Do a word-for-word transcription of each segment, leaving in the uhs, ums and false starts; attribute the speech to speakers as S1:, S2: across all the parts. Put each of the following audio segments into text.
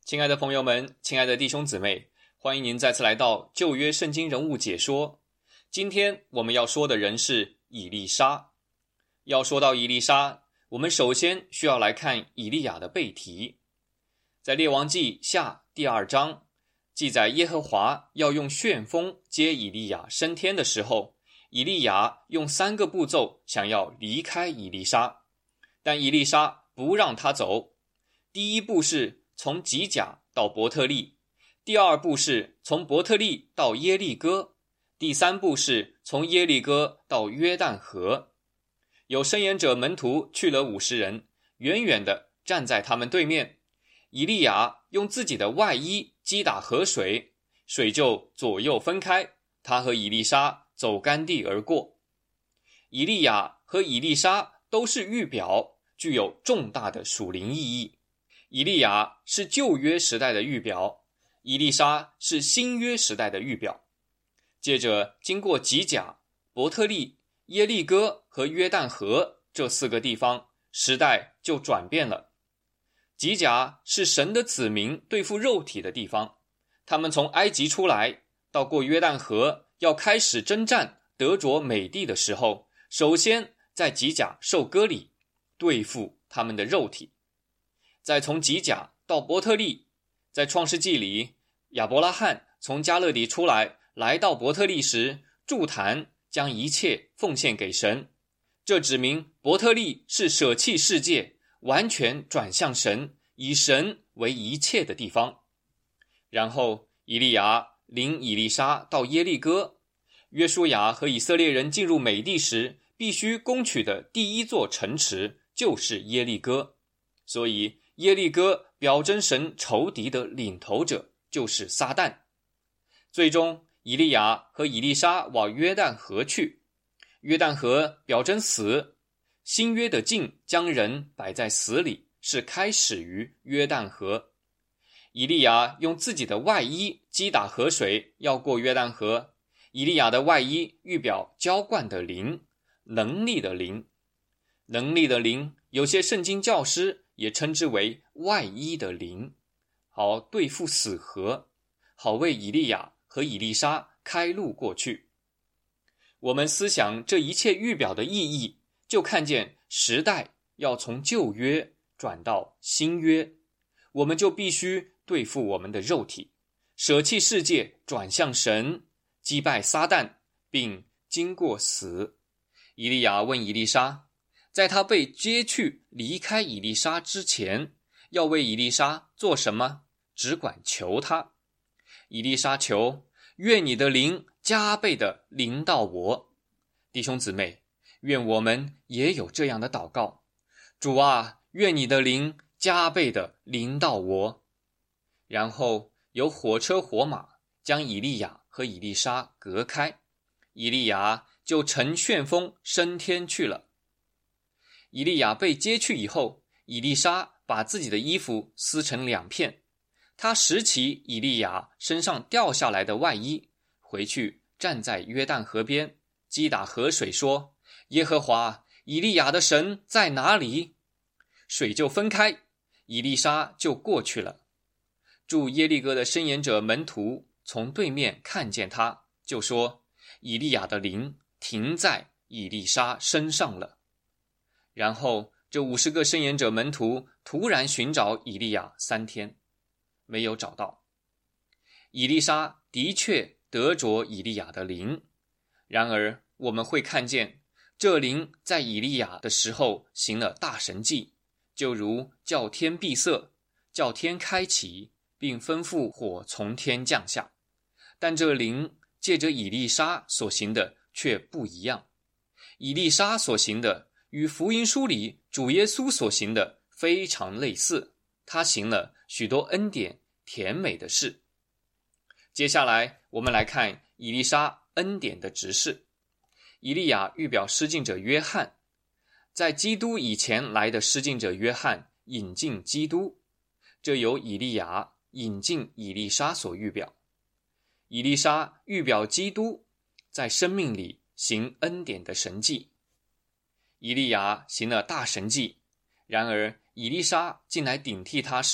S1: 亲爱的朋友们，亲爱的弟兄姊妹，欢迎您再次来到旧约圣经人物解说。今天我们要说的人是以利沙。要说到以利沙，我们首先需要来看以利亚的背题。在列王记下第二章记载，耶和华要用旋风接以利亚升天的时候，以利亚用三个步骤想要离开以利沙，但以利沙不让他走。第一步是从吉甲到伯特利，第二步是从伯特利到耶利哥，第三步是从耶利哥到约旦河。有申言者门徒去了五十人，远远地站在他们对面。以利亚用自己的外衣击打河水，水就左右分开，他和以利沙走干地而过。以利亚和以利沙都是预表，具有重大的属灵意义。以利亚是旧约时代的预表，以利沙是新约时代的预表。接着经过吉甲、伯特利、耶利哥和约旦河这四个地方，时代就转变了。吉甲是神的子民对付肉体的地方，他们从埃及出来，到过约旦河要开始征战得着美地的时候，首先在吉甲受割礼，对付他们的肉体。再从吉甲到伯特利，在创世纪里，亚伯拉罕从加勒底出来，来到伯特利时，筑坛，将一切奉献给神。这指明伯特利是舍弃世界，完全转向神，以神为一切的地方。然后以利亚领以利沙到耶利哥，约书亚和以色列人进入美地时，必须攻取的第一座城池就是耶利哥，所以耶利哥表征神仇敌的领头者就是撒旦。最终以利亚和以利沙往约旦河去，约旦河表征死，新约的境将人摆在死里，是开始于约旦河。以利亚用自己的外衣击打河水，要过约旦河。以利亚的外衣预表浇灌的灵，能力的灵。能力的灵，有些圣经教师也称之为外衣的灵，好对付死河，好为以利亚和以利沙开路过去。我们思想这一切预表的意义，就看见时代要从旧约转到新约，我们就必须对付我们的肉体，舍弃世界，转向神，击败撒旦，并经过死。以利亚问以利沙，在他被接去离开以利沙之前，要为以利沙做什么？只管求他。以利沙求，愿你的灵加倍的临到我。弟兄姊妹，愿我们也有这样的祷告。主啊，愿你的灵加倍的临到我。然后有火车火马将以利亚和以利沙隔开，以利亚就乘旋风升天去了。以利亚被接去以后，以利沙把自己的衣服撕成两片，他拾起以利亚身上掉下来的外衣，回去站在约旦河边，击打河水说，耶和华，以利亚的神在哪里？水就分开，以利沙就过去了。住耶利哥的申言者门徒从对面看见他，就说，以利亚的灵停在以利沙身上了。然后这五十个申言者门徒突然寻找以利亚三天，没有找到。以利沙的确得着以利亚的灵，然而我们会看见这灵在以利亚的时候行了大神迹，就如叫天闭塞，叫天开启，并吩咐火从天降下。但这灵借着以利沙所行的却不一样。以利沙所行的与福音书里主耶稣所行的非常类似，他行了许多恩典甜美的事。接下来我们来看以利沙恩典的执事。以利亚预表施浸者约翰，在基督以前来的施浸者约翰引进基督，这由以利亚引进以利沙所预表。以利沙预表基督在生命里行恩典的神迹。以利亚行了大神迹，然而以利沙进来顶替他时，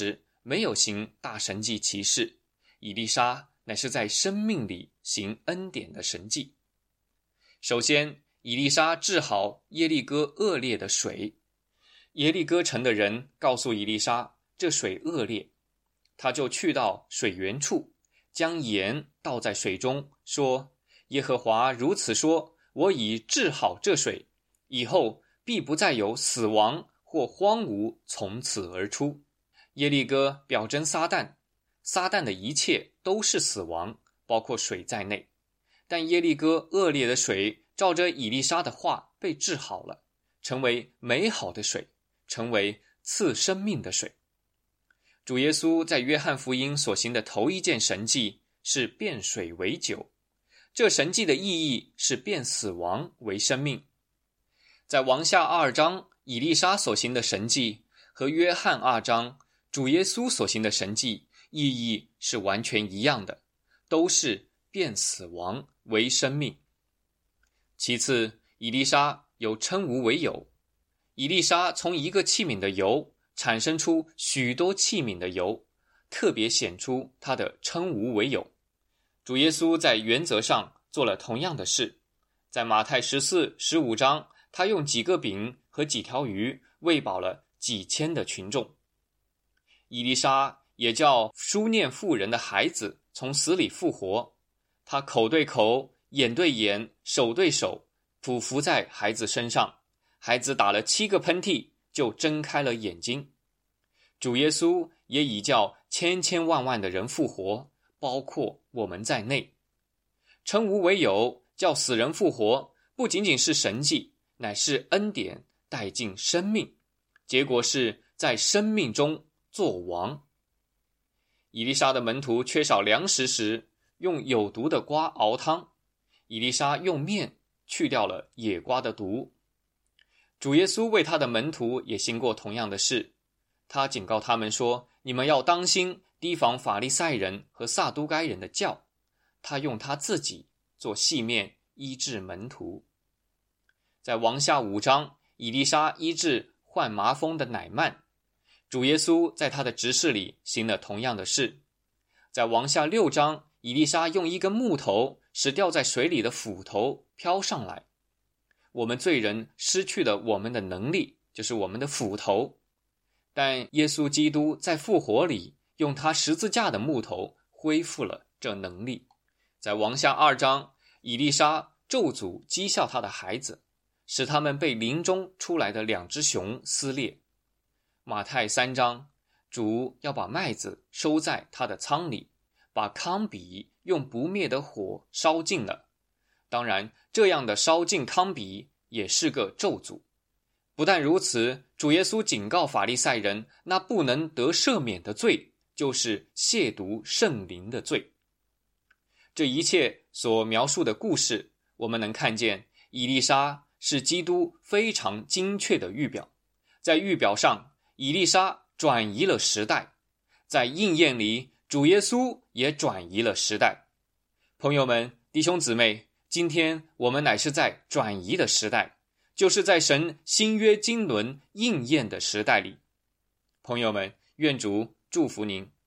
S1: 没有行大神迹奇事，以利沙乃是在生命里行恩典的神迹。首先，以利沙治好耶利哥恶劣的水。耶利哥城的人告诉以利沙，这水恶劣，他就去到水源处，将盐倒在水中，说：耶和华如此说，我已治好这水，以后必不再有死亡或荒芜从此而出。耶利哥表征撒旦，撒旦的一切都是死亡，包括水在内。但耶利哥恶劣的水照着以利沙的话被治好了，成为美好的水，成为赐生命的水。主耶稣在约翰福音所行的头一件神迹是变水为酒，这神迹的意义是变死亡为生命。在王下二章以利沙所行的神迹和约翰二章主耶稣所行的神迹意义是完全一样的，都是变死亡为生命。其次，以利沙有称无为有，以利沙从一个器皿的油产生出许多器皿的油，特别显出他的称无为有。主耶稣在原则上做了同样的事，在马太十四、十五章，他用几个饼和几条鱼喂饱了几千的群众。以利沙也叫书念妇人的孩子从死里复活，他口对口，眼对眼，手对手，匍匐在孩子身上，孩子打了七个喷嚏就睁开了眼睛。主耶稣也已叫千千万万的人复活，包括我们在内。称无为有，叫死人复活，不仅仅是神迹，乃是恩典带进生命，结果是在生命中作王。以利沙的门徒缺少粮食时，用有毒的瓜熬汤，以利沙用面去掉了野瓜的毒。主耶稣为他的门徒也行过同样的事，他警告他们说，你们要当心提防法利赛人和撒都该人的教，他用他自己做细面医治门徒。在王下五章，以利沙医治患麻风的乃曼，主耶稣在他的执事里行了同样的事。在王下六章，以利沙用一根木头使掉在水里的斧头飘上来。我们罪人失去了我们的能力，就是我们的斧头，但耶稣基督在复活里用他十字架的木头恢复了这能力。在王下二章，以利沙咒诅讥笑他的孩子，使他们被林中出来的两只熊撕裂。马太三章，主要把麦子收在他的仓里，把糠秕用不灭的火烧尽了。当然，这样的烧尽糠秕也是个咒诅。不但如此，主耶稣警告法利赛人，那不能得赦免的罪，就是亵渎圣灵的罪。这一切所描述的故事，我们能看见以利沙是基督非常精确的预表。在预表上，以利沙转移了时代；在应验里，主耶稣也转移了时代。朋友们，弟兄姊妹，今天我们乃是在转移的时代，就是在神新约经纶应验的时代里。朋友们，愿主祝福您。